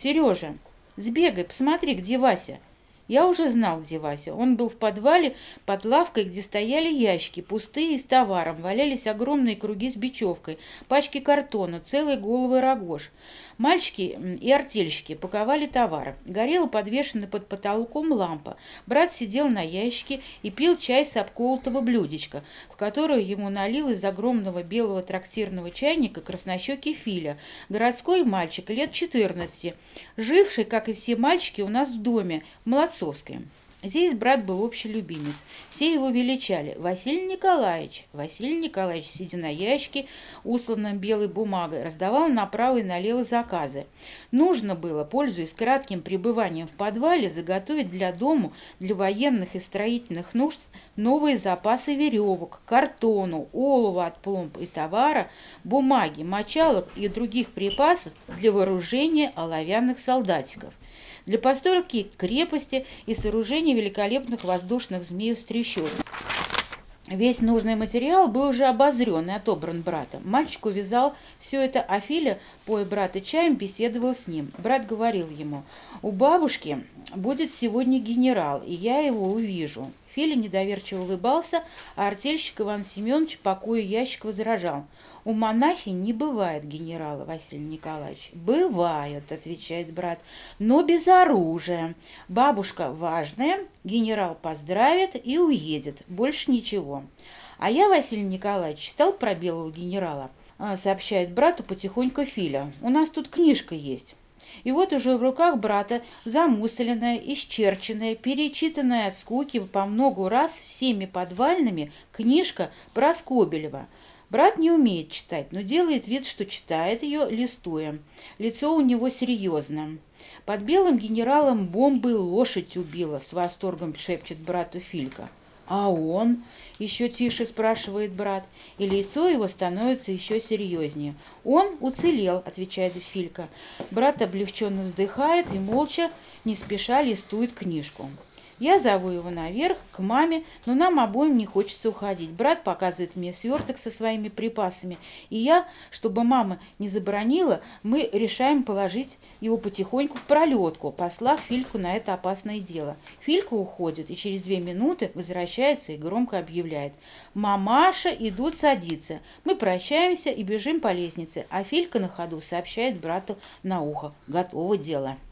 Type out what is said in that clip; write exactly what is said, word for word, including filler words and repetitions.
Сережа, сбегай, посмотри, где Вася. Я уже знал, где Вася. Он был в подвале под лавкой, где стояли ящики, пустые и с товаром. Валялись огромные круги с бечевкой, пачки картона, целые головы рогож. Мальчики и артельщики паковали товар. Горела подвешена под потолком лампа. Брат сидел на ящике и пил чай с обколотого блюдечка, в которое ему налил из огромного белого трактирного чайника краснощекий Филя, городской мальчик лет четырнадцати, живший, как и все мальчики, у нас в доме, в Молодцовской. Здесь брат был общий любимец. Все его величали. Василий Николаевич. Василий Николаевич, сидя на ящике, усланном белой бумагой, раздавал направо и налево заказы. Нужно было, пользуясь кратким пребыванием в подвале, заготовить для дому, для военных и строительных нужд новые запасы веревок, картону, олова от пломб и товара, бумаги, мочалок и других припасов для вооружения оловянных солдатиков, для постройки крепости и сооружения великолепных воздушных змеев с трещот. Весь нужный материал был уже обозрен и отобран братом. Мальчик увязал все это, а Филя, поя брата чаем, беседовал с ним. Брат говорил ему: «У бабушки будет сегодня генерал, и я его увижу». Филя недоверчиво улыбался, а артельщик Иван Семенович, пакуя ящик, возражал: «У монахи не бывает генерала, Василий Николаевич». «Бывают», — отвечает брат, — «но без оружия. Бабушка важная, генерал поздравит и уедет. Больше ничего». «А я, Василий Николаевич, читал про белого генерала», — сообщает брату потихоньку Филя. «У нас тут книжка есть». И вот уже в руках брата замусоленная, исчерченная, перечитанная от скуки по многу раз всеми подвальными книжка про Скобелева. Брат не умеет читать, но делает вид, что читает ее, листуя. Лицо у него серьезное. «Под белым генералом бомбы лошадь убила», — с восторгом шепчет брату Филька. «А он?» — еще тише спрашивает брат, и лицо его становится еще серьезнее. «Он уцелел», — отвечает Филька. Брат облегченно вздыхает и молча, не спеша, листует книжку. Я зову его наверх, к маме, но нам обоим не хочется уходить. Брат показывает мне сверток со своими припасами, и я, чтобы мама не забронила, мы решаем положить его потихоньку в пролетку, послав Фильку на это опасное дело. Филька уходит и через две минуты возвращается и громко объявляет: «Мамаша, идут садиться». Мы прощаемся и бежим по лестнице, а Филька на ходу сообщает брату на ухо: «Готово дело».